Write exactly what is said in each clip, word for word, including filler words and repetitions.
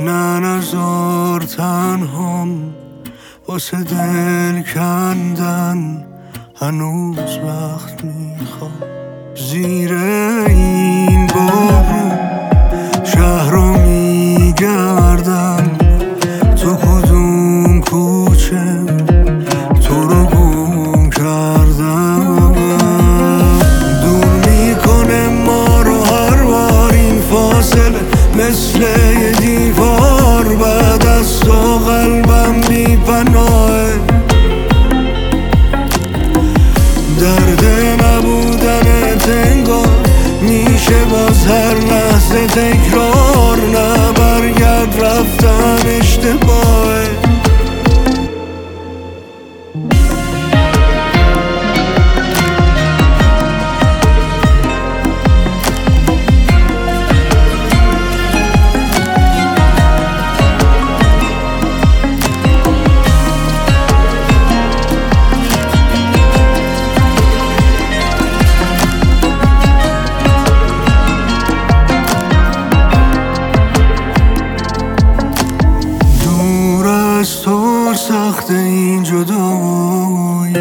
نه نزار تنهام واسه دل کندن، هنوز وقت میخوام زیر این بارون شهر رو میگردم، تو کدوم کوچه تو رو گم کردم. دور میکنه ما رو هر بار این فاصله، مثل یه دیوار بعد از تو قلبم بی پناهه. درد نبودنت انگار میشه باز هر لحظه تکرار، نه برگرد رفتن اشتباهه. تو سخت این جدایی،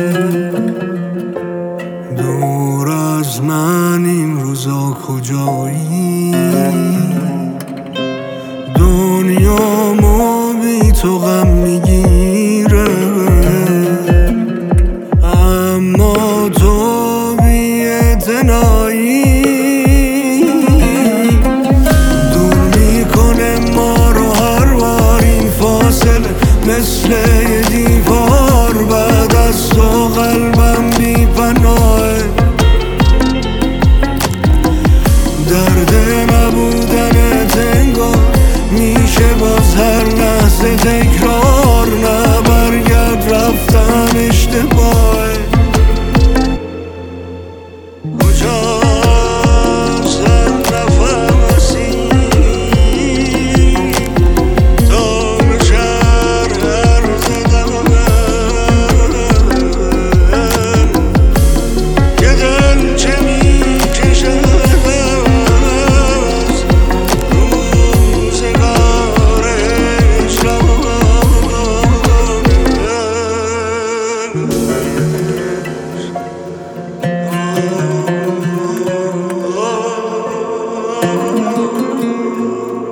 دور از من این روزا کجایی؟ دنیامو بی تو غم میگیره، اما تو بی اعتنایی. دور میکنه ما رو هر بار این فاصله، مثل یه دیوار بعد از تو قلبم بی پناهه. درد نبودنت انگار میشه باز هر لحظه تکرار، نه برگرد رفتن اشتباهه.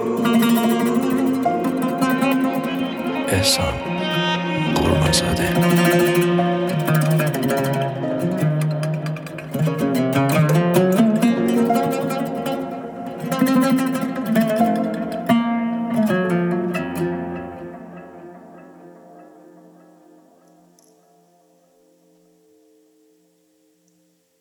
احسان قربانزاده.